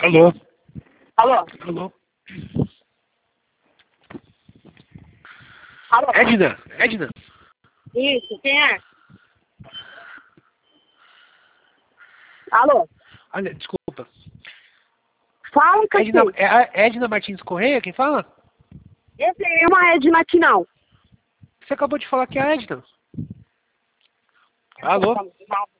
Alô? Alô? Alô? Alô? Edna? Edna? Isso, quem é? Alô? Olha, desculpa. Fala, Edna, cacete. é a Edna Martins Correia quem fala? Esse é uma Edna aqui, não. Você acabou de falar que é a Edna. Alô?